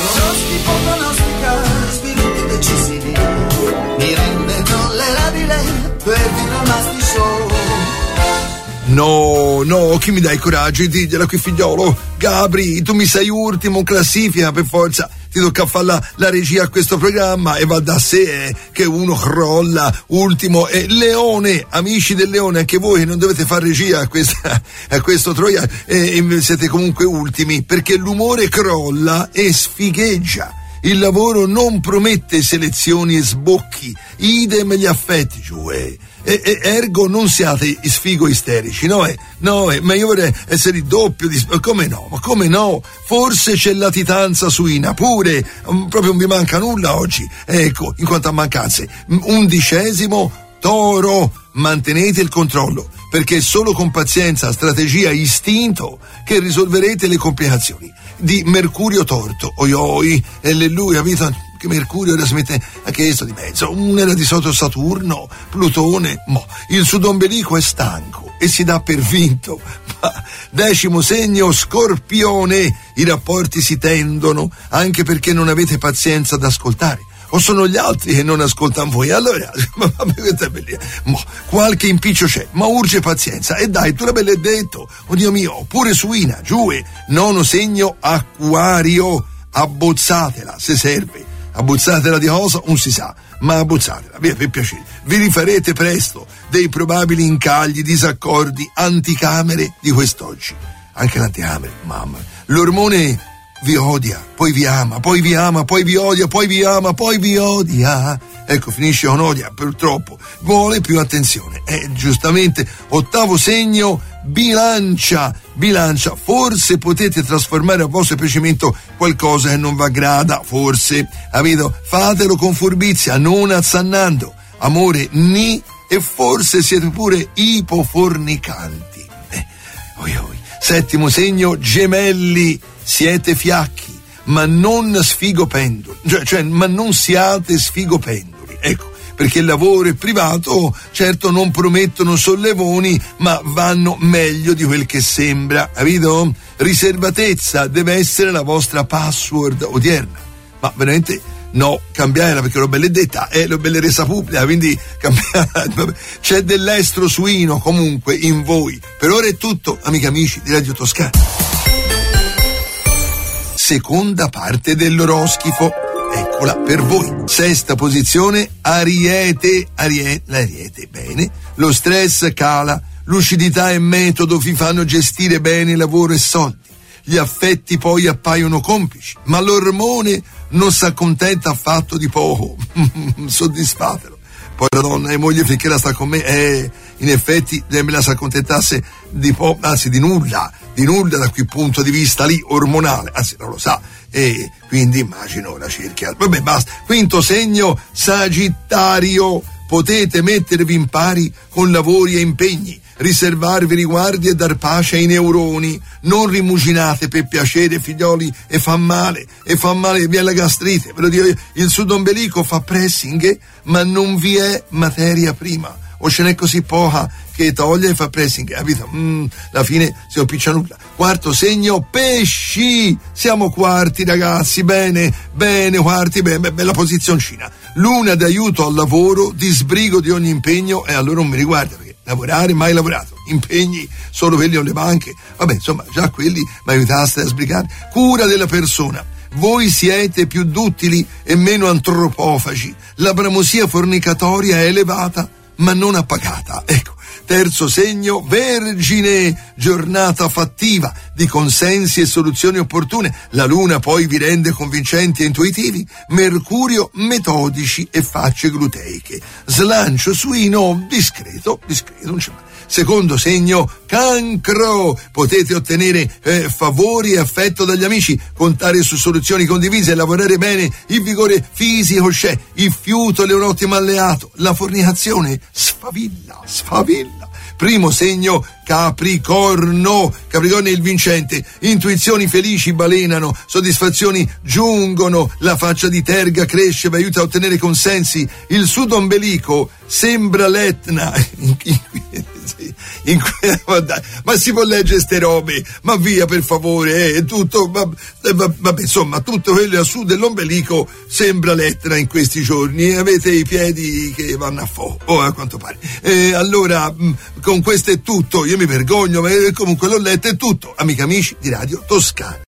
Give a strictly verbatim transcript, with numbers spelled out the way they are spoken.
L'oroscopo pronostica sviluppi decisivi, mi rende tollerabile per vivere un must show. No, no, chi mi dai coraggio? Digliela qui, figliolo. Gabri, tu mi sei ultimo in classifica, per forza. Ti tocca fare la, la regia a questo programma e va da sé eh, che uno crolla ultimo. E Leone, amici del Leone, anche voi non dovete fare regia a, questa, a questo troia, e, e siete comunque ultimi, perché l'umore crolla e sfigheggia. Il lavoro non promette selezioni e sbocchi, idem gli affetti, cioè. E, e ergo non siate sfigo isterici, no? Eh, no, eh, ma io vorrei essere doppio di... Come no? Ma come no? Forse c'è latitanza suina, pure, um, proprio non vi manca nulla oggi. Ecco, in quanto a mancanze, undicesimo, Toro, mantenete il controllo, perché è solo con pazienza, strategia, istinto che risolverete le complicazioni di Mercurio torto. Oi oi, alleluia, vita... che Mercurio era si mette anche esso di mezzo, un era di sotto Saturno, Plutone, mo, il sudombelico è stanco e si dà per vinto. Ma decimo segno, Scorpione, i rapporti si tendono anche perché non avete pazienza ad ascoltare. O sono gli altri che non ascoltano voi? Allora, mo, qualche impiccio c'è, ma urge pazienza. E dai, tu la bella hai detto, oddio mio, pure suina, giù. Nono segno, Acquario, abbozzatela se serve. Abbozzatela di cosa? Non si sa, ma abbozzatela, via, per piacere. Vi rifarete presto dei probabili incagli, disaccordi, anticamere di quest'oggi. Anche l'anticamere, mamma. L'ormone vi odia, poi vi ama, poi vi ama, poi vi odia, poi vi ama, poi vi odia. Ecco, finisce con odia, purtroppo. Vuole più attenzione. Eh, giustamente, ottavo segno, Bilancia. Bilancia, forse potete trasformare a vostro piacimento qualcosa che non va grada, forse. Capito? Fatelo con furbizia, non azzannando. Amore, ni, e forse siete pure ipofornicanti. Eh, oi oi. Settimo segno, Gemelli, siete fiacchi, ma non sfigopendoli, cioè, cioè ma non siate sfigopendoli, ecco, perché il lavoro e privato certo non promettono sollevoni, ma vanno meglio di quel che sembra, capito? Riservatezza deve essere la vostra password odierna, ma veramente no, cambiarla, perché l'ho belledetta è l'ho belle resa pubblica, quindi cambiare. C'è dell'estro suino comunque in voi. Per ora è tutto, amici amici di Radio Toscana. Seconda parte dell'oroscifo, eccola per voi. Sesta posizione, Ariete, Ariete, l'Ariete, bene. Lo stress cala, lucidità e metodo vi fanno gestire bene lavoro e soldi. Gli affetti poi appaiono complici, ma l'ormone non si accontenta affatto di poco. Soddisfatelo. Poi la donna e moglie finché la sta con me, eh, in effetti me la si accontentasse di poco, anzi di nulla, di nulla da quel punto di vista lì ormonale, anzi non lo sa, e quindi immagino la cerchia. Vabbè, basta. Quinto segno, Sagittario, potete mettervi in pari con lavori e impegni, riservarvi riguardi e dar pace ai neuroni, non rimuginate per piacere, figlioli, e fa male, e fa male, vi è la gastrite, ve lo dico io, il sudombelico fa pressing, ma non vi è materia prima, o ce n'è così poca che toglie e fa pressing, capito? Mm, alla fine si non piccia nulla. Quarto segno, Pesci, siamo quarti ragazzi, bene, bene, quarti, bene, bella posizioncina. Luna d'aiuto al lavoro, di sbrigo di ogni impegno, e allora non mi riguarda, perché lavorare mai lavorato, impegni solo quelli o le banche, vabbè insomma già quelli mi aiutaste a sbrigare. Cura della persona, voi siete più duttili e meno antropofagi, la bramosia fornicatoria è elevata ma non appagata, ecco. Terzo segno, Vergine, giornata fattiva di consensi e soluzioni opportune, la luna poi vi rende convincenti e intuitivi, Mercurio metodici e facce gluteiche, slancio suino discreto, discreto, non c'è mai. Secondo segno, Cancro, potete ottenere eh, favori e affetto dagli amici, contare su soluzioni condivise, lavorare bene, il vigore fisico c'è, il fiuto è un ottimo alleato, la fornicazione sfavilla, sfavilla. Primo segno, Capricorno, Capricorno è il vincente, intuizioni felici balenano, soddisfazioni giungono, la faccia di terga cresce, vi aiuta a ottenere consensi, il sudombelico sembra l'Etna, in que- ma si può leggere ste robe, ma via per favore, eh, tutto, vabbè, vabbè, insomma, tutto quello a su dell'ombelico sembra lettera in questi giorni, avete i piedi che vanno a fuoco, oh, a quanto pare. Eh, allora, mh, con questo è tutto, io mi vergogno, ma comunque l'ho letto, è tutto, amici amici di Radio Toscana.